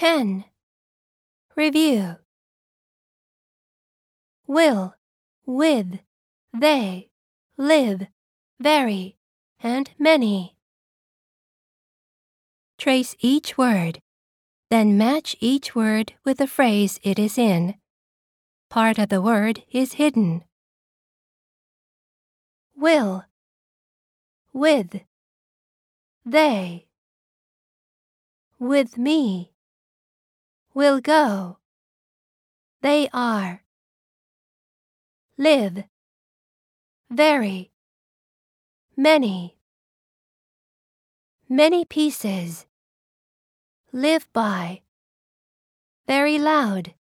10. Review. Will, with, they, live, very, and many. Trace each word, then match each word with the phrase it is in. Part of the word is hidden. Will, with, they, with me, will go, they are, live, very, many, many pieces, live by, very loud,